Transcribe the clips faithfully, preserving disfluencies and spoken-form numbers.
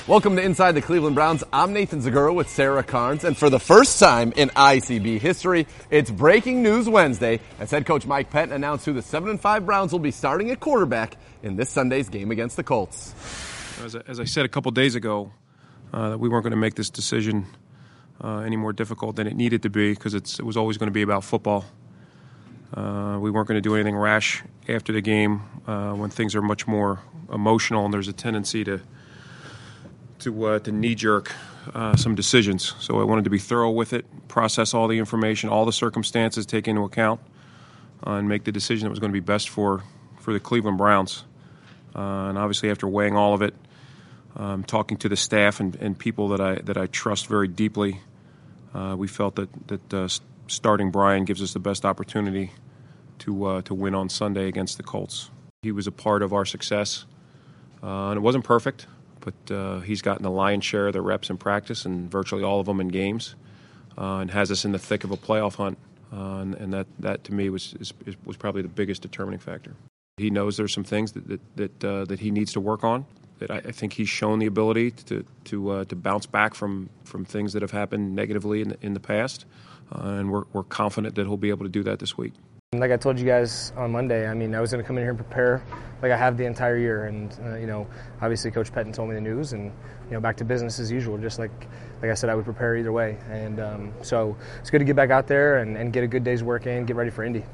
Welcome to Inside the Cleveland Browns. I'm Nathan Zagura with Sarah Carnes, and for the first time in I C B history, it's Breaking News Wednesday as head coach Mike Pettine announced who the seven and five Browns will be starting at quarterback in this Sunday's game against the Colts. As I, as I said a couple days ago, uh, that we weren't going to make this decision uh, any more difficult than it needed to be because it was always going to be about football. Uh, we weren't going to do anything rash after the game uh, when things are much more emotional and there's a tendency to to uh, to knee-jerk uh, some decisions. So I wanted to be thorough with it, process all the information, all the circumstances, take into account, uh, and make the decision that was going to be best for, for the Cleveland Browns. Uh, and obviously after weighing all of it, um, talking to the staff and, and people that I that I trust very deeply, uh, we felt that, that uh, starting Brian gives us the best opportunity to, uh, to win on Sunday against the Colts. He was a part of our success, uh, and it wasn't perfect. But uh, he's gotten the lion's share of the reps in practice and virtually all of them in games, uh, and has us in the thick of a playoff hunt. Uh, and, and that, that to me was is, was probably the biggest determining factor. He knows there's some things that that that, uh, that he needs to work on. That I, I think he's shown the ability to to uh, to bounce back from, from things that have happened negatively in the, in the past, uh, and we're we're confident that he'll be able to do that this week. Like I told you guys on Monday, I mean, I was going to come in here and prepare like I have the entire year. And, uh, you know, obviously Coach Pettine told me the news and, you know, back to business as usual. Just like like I said, I would prepare either way. And um, so it's good to get back out there and, and get a good day's work in, get ready for Indy.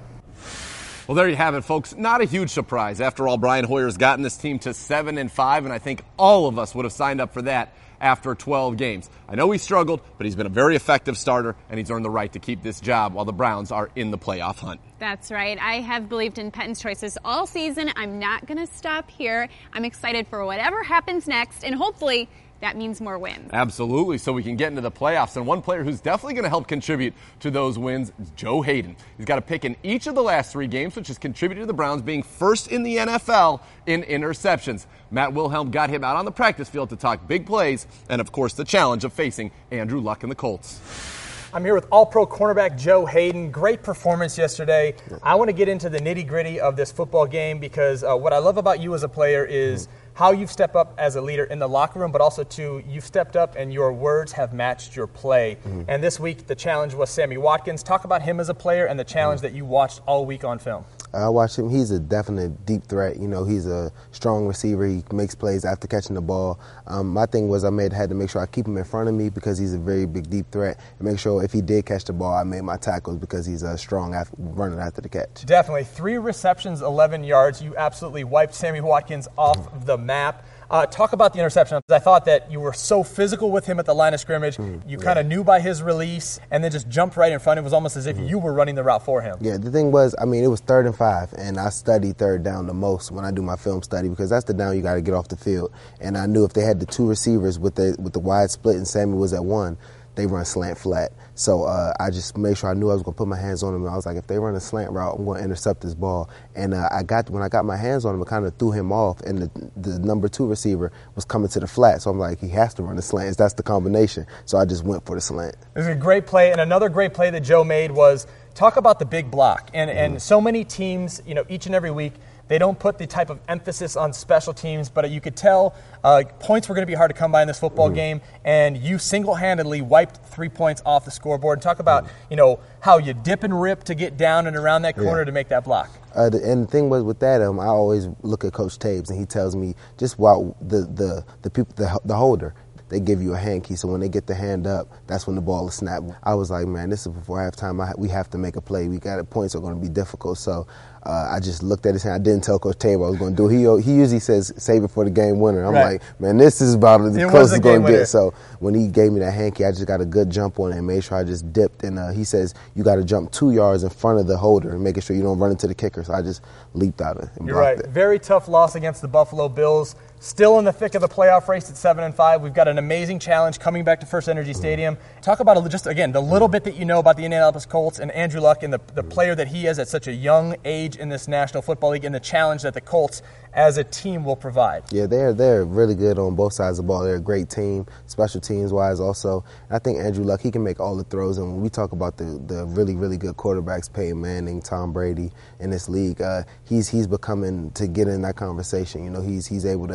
Well, there you have it, folks. Not a huge surprise. After all, Brian Hoyer's gotten this team to seven and five, and I think all of us would have signed up for that after twelve games. I know he struggled, but he's been a very effective starter, and he's earned the right to keep this job while the Browns are in the playoff hunt. That's right. I have believed in Pettine's choices all season. I'm not going to stop here. I'm excited for whatever happens next, and hopefully that means more wins. Absolutely, so we can get into the playoffs. And one player who's definitely going to help contribute to those wins is Joe Haden. He's got a pick in each of the last three games, which has contributed to the Browns being first in the N F L in interceptions. Matt Wilhelm got him out on the practice field to talk big plays and, of course, the challenge of facing Andrew Luck and the Colts. I'm here with All-Pro cornerback Joe Haden. Great performance yesterday. I want to get into the nitty-gritty of this football game because uh, what I love about you as a player is mm-hmm. how you've stepped up as a leader in the locker room, but also, too, you've stepped up and your words have matched your play. Mm-hmm. And this week, the challenge was Sammy Watkins. Talk about him as a player and the challenge mm-hmm. that you watched all week on film. I watched him. He's a definite deep threat. You know, he's a strong receiver. He makes plays after catching the ball. Um, my thing was I made had to make sure I keep him in front of me because he's a very big deep threat, and make sure if he did catch the ball, I made my tackles because he's a strong after, running after the catch. Definitely. Three receptions, eleven yards. You absolutely wiped Sammy Watkins off mm-hmm. the map. Uh, talk about the interception. I thought that you were so physical with him at the line of scrimmage. Mm-hmm. You kind of yeah. knew by his release and then just jumped right in front. It was almost as if mm-hmm. you were running the route for him. Yeah, the thing was, I mean, it was third and five, and I study third down the most when I do my film study because that's the down you got to get off the field. And I knew if they had the two receivers with the with the wide split and Sammy was at one, they run slant flat. So uh, I just made sure I knew I was going to put my hands on him. And I was like, if they run a slant route, I'm going to intercept this ball. And uh, I got when I got my hands on him, it kind of threw him off. And the, the number two receiver was coming to the flat. So I'm like, he has to run the slant. That's the combination. So I just went for the slant. It was a great play. And another great play that Joe made was talk about the big block. And, mm-hmm. and so many teams, you know, each and every week, they don't put the type of emphasis on special teams, but you could tell uh, points were going to be hard to come by in this football mm-hmm. game, and you single-handedly wiped three points off the scoreboard. And talk about, mm-hmm. you know, how you dip and rip to get down and around that corner yeah. to make that block. Uh, the, and the thing was with that, um, I always look at Coach Taves, and he tells me just while the the the people the, the holder. They give you a hand key, so when they get the hand up, that's when the ball is snapped. I was like, man, this is before halftime. I, we have to make a play. We got it. Points are going to be difficult. So uh, I just looked at his hand. I didn't tell Coach Tabor I was going to do it. He, he usually says, save it for the game winner. I'm right. like, man, this is about the closest it's going to get. So when he gave me that hand key, I just got a good jump on it and made sure I just dipped. And uh, he says, you got to jump two yards in front of the holder and making sure you don't run into the kicker. So I just leaped out of it and You're blocked right. it. Very tough loss against the Buffalo Bills. Still in the thick of the playoff race at seven and five. We've got an amazing challenge coming back to First Energy Stadium. Talk about just again the little bit that you know about the Indianapolis Colts and Andrew Luck and the the player that he is at such a young age in this National Football League and the challenge that the Colts as a team will provide. Yeah, they're they're really good on both sides of the ball. They're a great team, special teams wise also. And I think Andrew Luck, he can make all the throws. And when we talk about the, the really, really good quarterbacks, Peyton Manning, Tom Brady in this league, uh, he's he's becoming to get in that conversation. You know, he's he's able to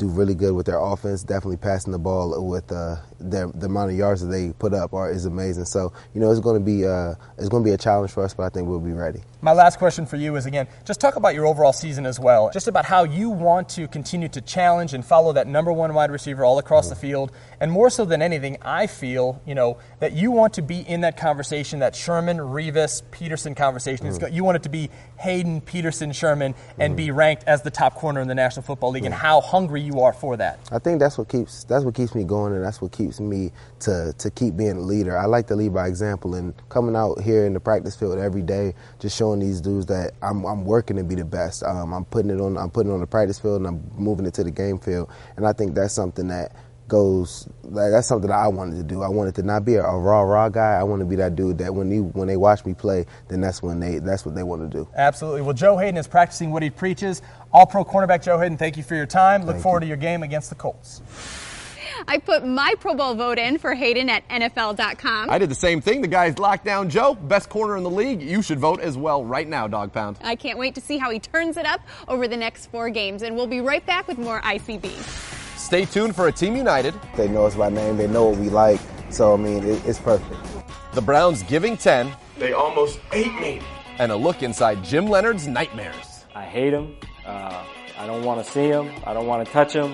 do really good with their offense. Definitely passing the ball with uh, their, the amount of yards that they put up are, is amazing. So, you know, it's going to be uh, it's going to be a challenge for us, but I think we'll be ready. My last question for you is, again, just talk about your overall season as well. Just about how you want to continue to challenge and follow that number one wide receiver all across mm-hmm. the field. And more so than anything, I feel, you know, that you want to be in that conversation, that Sherman, Revis, Peterson conversation. Mm-hmm. It's, you want it to be Hayden, Peterson, Sherman, and mm-hmm. be ranked as the top corner in the National Football League, mm-hmm. and how hungry you are for that. I think that's what keeps that's what keeps me going, and that's what keeps me to to keep being a leader. I like to lead by example, and coming out here in the practice field every day, just showing these dudes that I'm I'm working to be the best. Um, I'm putting it on I'm putting it on the practice field, and I'm moving it to the game field, and I think that's something that goes like that's something that I wanted to do. I wanted to not be a, a raw raw guy. I want to be that dude that when you when they watch me play, then that's when they that's what they want to do. Absolutely. Well, Joe Haden is practicing what he preaches. All-Pro cornerback Joe Haden, thank you for your time. Look Thank forward you. to your game against the Colts. I put my Pro Bowl vote in for Haden at N F L dot com. I did the same thing. The guy's locked down Joe, best corner in the league. You should vote as well right now, Dog Pound. I can't wait to see how he turns it up over the next four games, and we'll be right back with more I C B. Stay tuned for a Team United. They know us by name. They know what we like. So, I mean, it, it's perfect. The Browns giving ten. They almost ate me. And a look inside Jim Leonard's nightmares. I hate him. Uh, I don't want to see him. I don't want to touch him.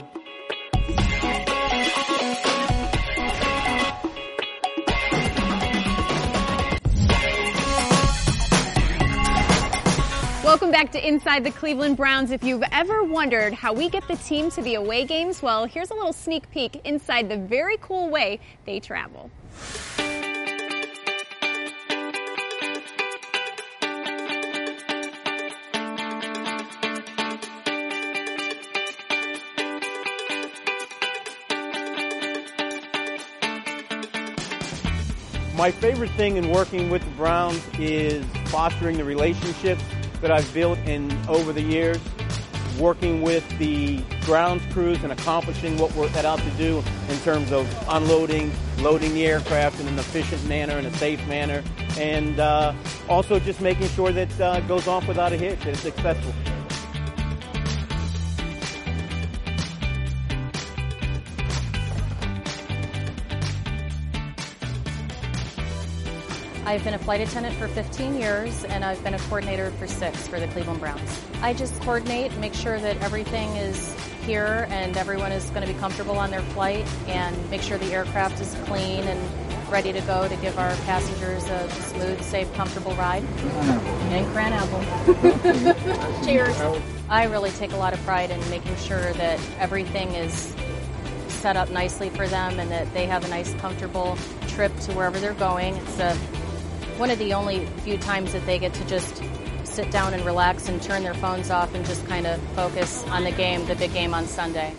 Welcome back to Inside the Cleveland Browns. If you've ever wondered how we get the team to the away games, well, here's a little sneak peek inside the very cool way they travel. My favorite thing in working with the Browns is fostering the relationships that I've built in over the years, working with the grounds crews and accomplishing what we're set out to do in terms of unloading, loading the aircraft in an efficient manner, in a safe manner, and uh, also just making sure that uh, it goes off without a hitch, that it's successful. I've been a flight attendant for fifteen years, and I've been a coordinator for six for the Cleveland Browns. I just coordinate, make sure that everything is here and everyone is going to be comfortable on their flight, and make sure the aircraft is clean and ready to go to give our passengers a smooth, safe, comfortable ride. And Cran Apple. Cheers. I really take a lot of pride in making sure that everything is set up nicely for them and that they have a nice, comfortable trip to wherever they're going. It's a one of the only few times that they get to just sit down and relax and turn their phones off and just kind of focus on the game, the big game on Sunday.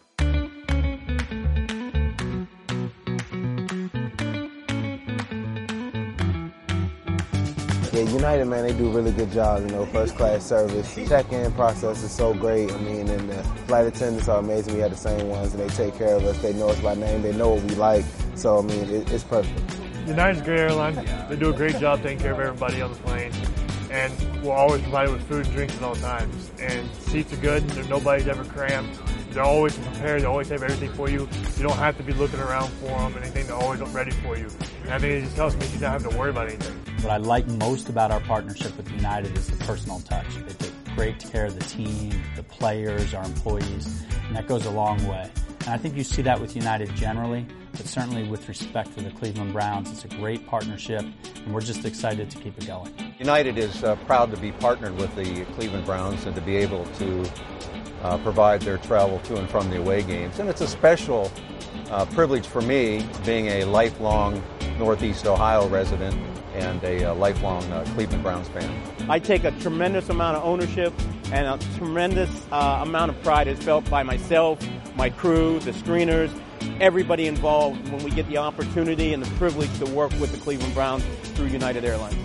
Yeah, United, man, they do a really good job, you know, first-class service. The check-in process is so great. I mean, and the flight attendants are amazing. We have the same ones, and they take care of us. They know us by name. They know what we like. So, I mean, it, it's perfect. United's a great airline. They do a great job taking care of everybody on the plane. And we're always provided with food and drinks at all times. And seats are good. Nobody's ever cramped. They're always prepared. They always have everything for you. You don't have to be looking around for them. Anything, they're always ready for you. And I think it just helps me you don't have to worry about anything. What I like most about our partnership with United is the personal touch. They take great care of the team, the players, our employees, and that goes a long way. And I think you see that with United generally, but certainly with respect for the Cleveland Browns, it's a great partnership, and we're just excited to keep it going. United is uh, proud to be partnered with the Cleveland Browns and to be able to uh, provide their travel to and from the away games. And it's a special uh, privilege for me, being a lifelong Northeast Ohio resident and a uh, lifelong uh, Cleveland Browns fan. I take a tremendous amount of ownership and a tremendous uh, amount of pride is felt by myself, my crew, the screeners, everybody involved when we get the opportunity and the privilege to work with the Cleveland Browns through United Airlines.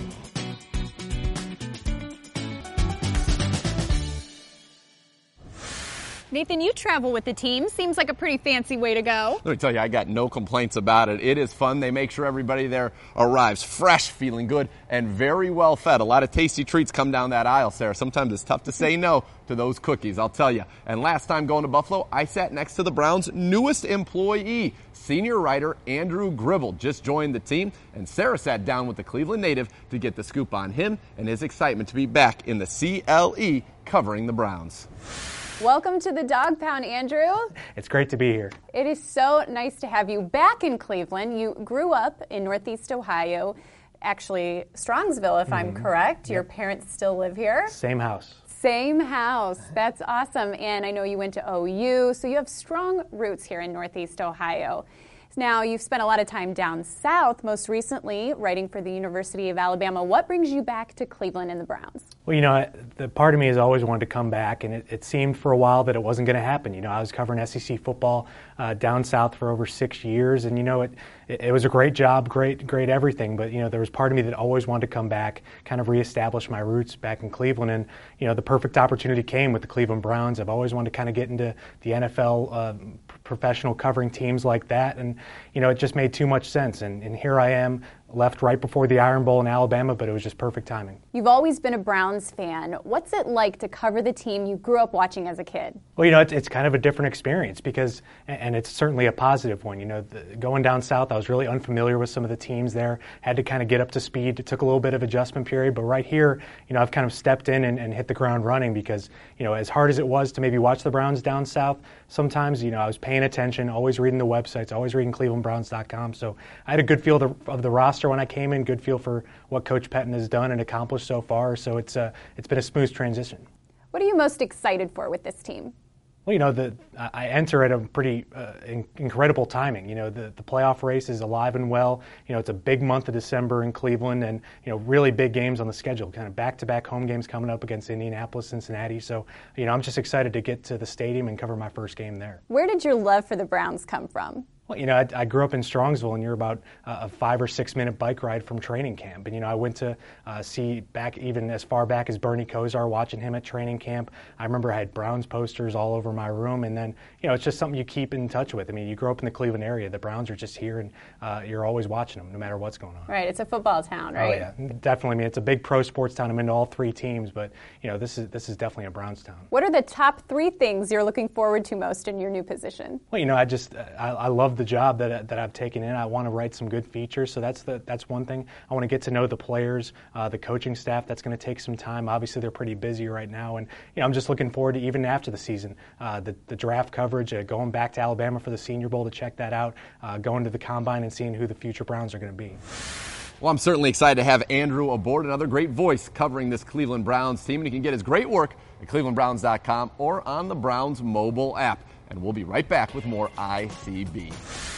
Nathan, you travel with the team. Seems like a pretty fancy way to go. Let me tell you, I got no complaints about it. It is fun. They make sure everybody there arrives fresh, feeling good, and very well fed. A lot of tasty treats come down that aisle, Sarah. Sometimes it's tough to say no to those cookies, I'll tell you. And last time going to Buffalo, I sat next to the Browns' newest employee. Senior writer Andrew Gribble just joined the team, and Sarah sat down with the Cleveland native to get the scoop on him and his excitement to be back in the C L E covering the Browns. Welcome to the Dog Pound, Andrew. It's great to be here. It is so nice to have you back in Cleveland. You grew up in Northeast Ohio, actually Strongsville, if mm-hmm. I'm correct. Your yep. parents still live here. Same house. Same house. That's awesome. And I know you went to O U, so you have strong roots here in Northeast Ohio. Now, you've spent a lot of time down south, most recently writing for the University of Alabama. What brings you back to Cleveland and the Browns? Well, you know, the part of me has always wanted to come back, and it, it seemed for a while that it wasn't going to happen. You know, I was covering S E C football uh, down south for over six years, and, you know, it, it, it was a great job, great, great everything. But, you know, there was part of me that always wanted to come back, kind of reestablish my roots back in Cleveland. And, you know, the perfect opportunity came with the Cleveland Browns. I've always wanted to kind of get into the N F L uh, professional covering teams like that. And, you know, it just made too much sense. And, and here I am, left right before the Iron Bowl in Alabama, but it was just perfect timing. You've always been a Browns fan. What's it like to cover the team you grew up watching as a kid? Well, you know, it's, it's kind of a different experience because, and it's certainly a positive one. You know, the, going down south, I was really unfamiliar with some of the teams there, had to kind of get up to speed. It took a little bit of adjustment period, but right here, you know, I've kind of stepped in and, and hit the ground running because, you know, as hard as it was to maybe watch the Browns down south, sometimes, you know, I was paying attention, always reading the websites, always reading cleveland browns dot com. So I had a good feel of the, of the roster when I came in, good feel for what Coach Pettine has done and accomplished so far. So it's uh, it's been a smooth transition. What are you most excited for with this team? Well, you know, the, I enter at a pretty uh, in, incredible timing. You know, the, the playoff race is alive and well. You know, it's a big month of December in Cleveland and, you know, really big games on the schedule, kind of back-to-back home games coming up against Indianapolis, Cincinnati. So, you know, I'm just excited to get to the stadium and cover my first game there. Where did your love for the Browns come from? Well, you know, I, I grew up in Strongsville, and you're about uh, a five or six minute bike ride from training camp. And, you know, I went to uh, see back even as far back as Bernie Kosar, watching him at training camp. I remember I had Browns posters all over my room. And then, you know, it's just something you keep in touch with. I mean, you grow up in the Cleveland area. The Browns are just here, and uh, you're always watching them no matter what's going on. Right. It's a football town, right? Oh, yeah. Definitely. I mean, it's a big pro sports town. I'm into all three teams. But, you know, this is this is definitely a Browns town. What are the top three things you're looking forward to most in your new position? Well, you know, I just I, I love the job that that I've taken in. I want to write some good features, so that's the that's one thing. I want to get to know the players, uh, the coaching staff. That's going to take some time. Obviously, they're pretty busy right now, and you know, I'm just looking forward to even after the season, uh, the the draft coverage, uh, going back to Alabama for the Senior Bowl to check that out, uh, going to the Combine and seeing who the future Browns are going to be. Well, I'm certainly excited to have Andrew aboard, another great voice covering this Cleveland Browns team, and he can get his great work at cleveland browns dot com or on the Browns mobile app. And we'll be right back with more I C B.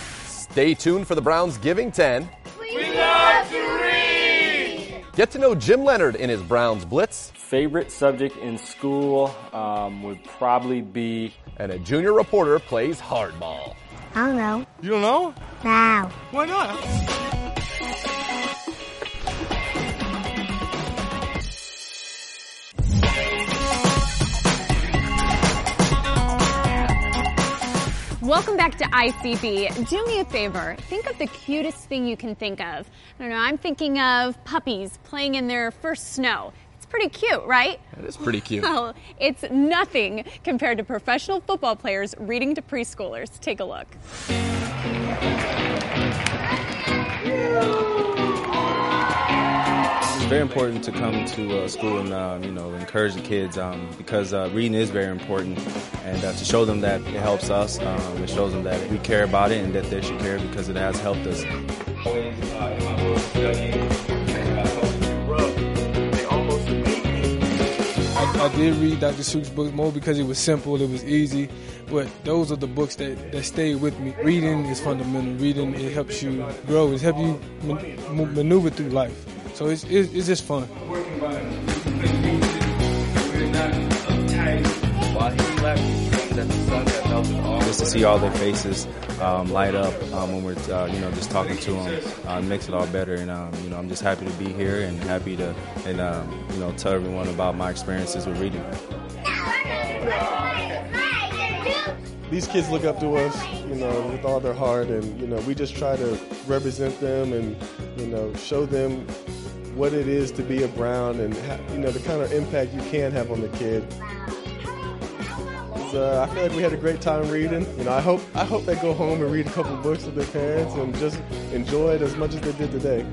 Stay tuned for the Browns Giving ten. We love to read! Get to know Jim Leonard in his Browns Blitz. Favorite subject in school um, would probably be... And a junior reporter plays hardball. I don't know. You don't know? No. Why not? Welcome back to I C B. Do me a favor. Think of the cutest thing you can think of. I don't know, I'm thinking of puppies playing in their first snow. It's pretty cute, right? That is pretty cute. Well, it's nothing compared to professional football players reading to preschoolers. Take a look. It's very important to come to uh, school and uh, you know, encourage the kids um, because uh, reading is very important, and uh, to show them that it helps us, um, it shows them that we care about it and that they should care because it has helped us. I, I did read Doctor Seuss books more because it was simple, it was easy, but those are the books that, that stayed with me. Reading is fundamental. Reading, it helps you grow. It helps you man, maneuver through life. So it's, it's, it's just fun. Just to see all their faces um, light up um, when we're uh, you know, just talking to them uh, makes it all better. And um, you know, I'm just happy to be here and happy to and um, you know, tell everyone about my experiences with reading. these kids look up to us, you know, with all their heart, and, you know, we just try to represent them and, you know, show them what it is to be a Brown and, you know, the kind of impact you can have on the kid. Uh, I feel like we had a great time reading. You know, I hope I hope they go home and read a couple books with their parents and just enjoy it as much as they did today.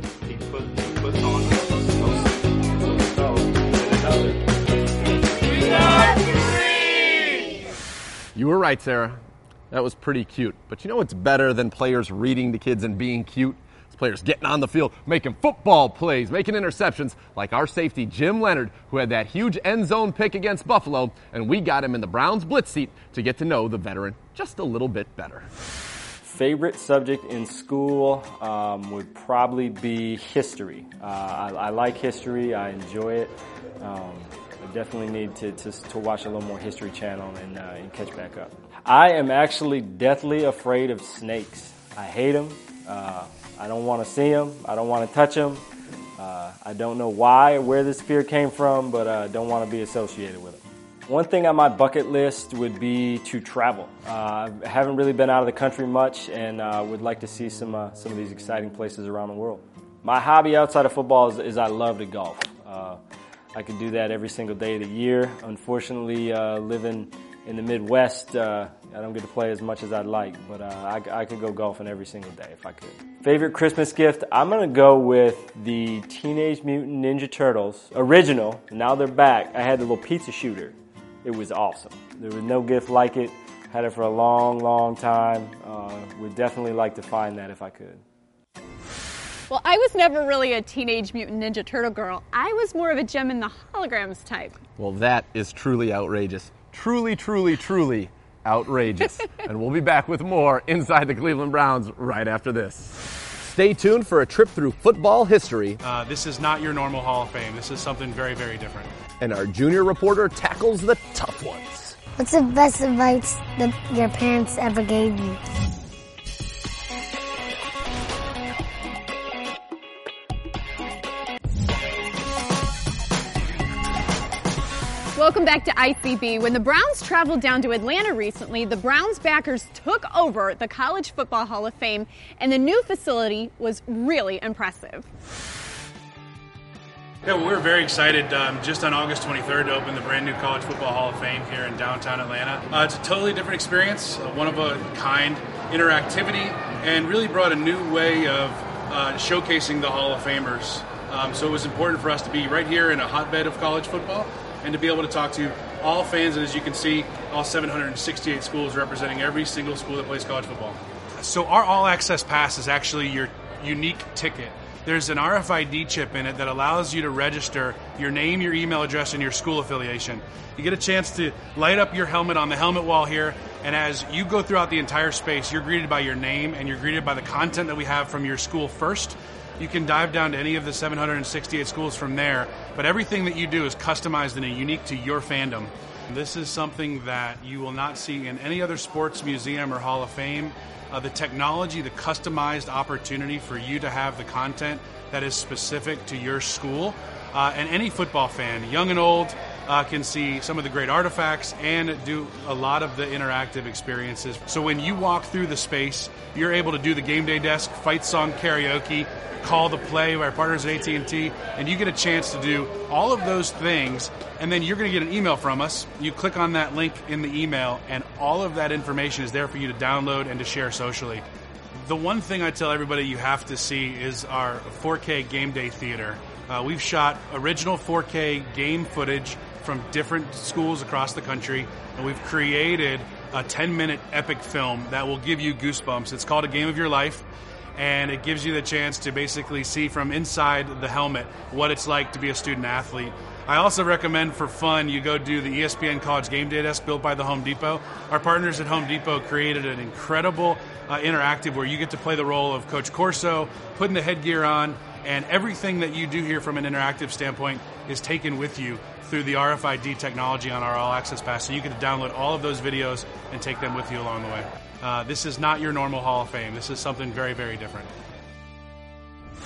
You were right, Sarah. That was pretty cute. But you know what's better than players reading to kids and being cute? It's players getting on the field, making football plays, making interceptions, like our safety Jim Leonard, who had that huge end zone pick against Buffalo, and we got him in the Browns blitz seat to get to know the veteran just a little bit better. Favorite subject in school um, would probably be history. Uh, I, I like history. I enjoy it. Um, I definitely need to, to, to watch a little more History Channel and, uh, and catch back up. I am actually deathly afraid of snakes. I hate them. Uh, I don't want to see them. I don't want to touch them. Uh, I don't know why or where this fear came from, but I uh, don't want to be associated with them. One thing on my bucket list would be to travel. Uh, I haven't really been out of the country much, and uh, would like to see some uh, some of these exciting places around the world. My hobby outside of football is, is I love to golf. Uh, I could do that every single day of the year. Unfortunately, uh, living in the Midwest, uh, I don't get to play as much as I'd like, but uh, I, I could go golfing every single day if I could. Favorite Christmas gift? I'm going to go with the Teenage Mutant Ninja Turtles original. Now they're back. I had the little pizza shooter. It was awesome. There was no gift like it. Had it for a long, long time. Uh, would definitely like to find that if I could. Well, I was never really a Teenage Mutant Ninja Turtle girl. I was more of a Gem in the Holograms type. Well, that is truly outrageous. Truly, truly, truly outrageous. And we'll be back with more Inside the Cleveland Browns right after this. Stay tuned for a trip through football history. Uh, this is not your normal Hall of Fame. This is something very, very different. And our junior reporter tackles the tough ones. What's the best advice that your parents ever gave you? Welcome back to I C B. When the Browns traveled down to Atlanta recently, the Browns backers took over the College Football Hall of Fame, and the new facility was really impressive. Yeah, well, we're very excited um, just on August twenty-third to open the brand new College Football Hall of Fame here in downtown Atlanta. Uh, it's a totally different experience, uh, one of a kind interactivity, and really brought a new way of uh, showcasing the Hall of Famers. Um, so it was important for us to be right here in a hotbed of college football and to be able to talk to all fans, and as you can see, all seven hundred sixty-eight schools representing every single school that plays college football. So our All Access Pass is actually your unique ticket. There's an R F I D chip in it that allows you to register your name, your email address, and your school affiliation. You get a chance to light up your helmet on the helmet wall here, and as you go throughout the entire space, you're greeted by your name and you're greeted by the content that we have from your school first. You can dive down to any of the seven hundred sixty-eight schools from there, but everything that you do is customized and unique to your fandom. This is something that you will not see in any other sports museum or Hall of Fame. Uh, the technology, the customized opportunity for you to have the content that is specific to your school. Uh, and any football fan, young and old, uh, can see some of the great artifacts and do a lot of the interactive experiences. So when you walk through the space, you're able to do the game day desk, fight song karaoke, call the play by our partners at A T and T, and you get a chance to do all of those things, and then you're going to get an email from us. You click on that link in the email, and all of that information is there for you to download and to share socially. The one thing I tell everybody you have to see is our four K game day theater. Uh, we've shot original four K game footage from different schools across the country, and we've created a ten minute epic film that will give you goosebumps. It's called A Game of Your Life, and it gives you the chance to basically see from inside the helmet what it's like to be a student athlete. I also recommend for fun you go do the E S P N College Game Day Desk built by the Home Depot. Our partners at Home Depot created an incredible uh, interactive where you get to play the role of Coach Corso, putting the headgear on, and everything that you do here from an interactive standpoint is taken with you through the R F I D technology on our All Access Pass. So you get to download all of those videos and take them with you along the way. Uh, this is not your normal Hall of Fame. This is something very, very different.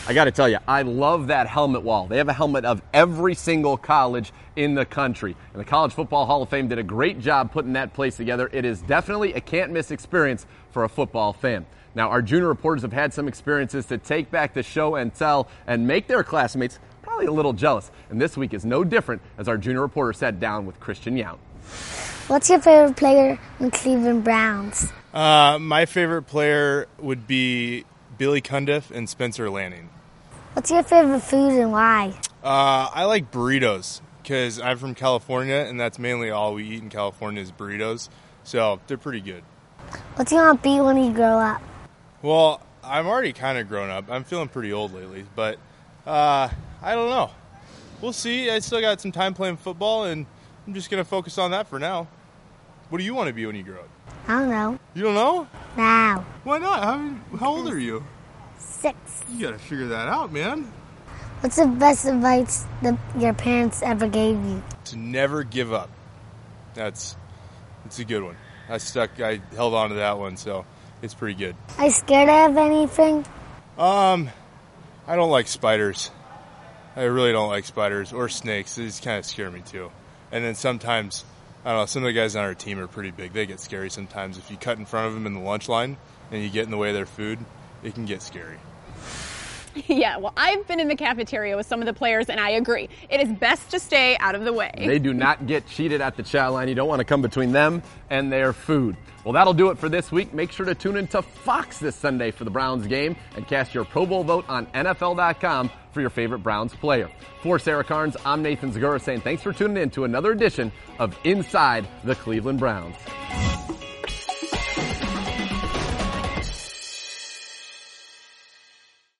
I got to tell you, I love that helmet wall. They have a helmet of every single college in the country. And the College Football Hall of Fame did a great job putting that place together. It is definitely a can't-miss experience for a football fan. Now, our junior reporters have had some experiences to take back the show and tell and make their classmates probably a little jealous. And this week is no different as our junior reporter sat down with Christian Yount. What's your favorite player in Cleveland Browns? Uh, my favorite player would be Billy Cundiff and Spencer Lanning. What's your favorite food and why? Uh, I like burritos because I'm from California, and that's mainly all we eat in California is burritos. So they're pretty good. What do you want to be when you grow up? Well, I'm already kind of grown up. I'm feeling pretty old lately, but uh, I don't know. We'll see. I still got some time playing football, and I'm just going to focus on that for now. What do you want to be when you grow up? I don't know. You don't know? No. Why not? How, how old are you? Six. You got to figure that out, man. What's the best advice that your parents ever gave you? To never give up. That's that's a good one. I stuck. I held on to that one, so it's pretty good. Are you scared of anything? Um, I don't like spiders. I really don't like spiders or snakes. They just kind of scare me too. And then sometimes, I don't know, some of the guys on our team are pretty big. They get scary sometimes. If you cut in front of them in the lunch line and you get in the way of their food, it can get scary. Yeah, well, I've been in the cafeteria with some of the players, and I agree. It is best to stay out of the way. They do not get cheated at the chow line. You don't want to come between them and their food. Well, that'll do it for this week. Make sure to tune into Fox this Sunday for the Browns game and cast your Pro Bowl vote on N F L dot com for your favorite Browns player. For Sarah Carnes, I'm Nathan Zagura saying thanks for tuning in to another edition of Inside the Cleveland Browns.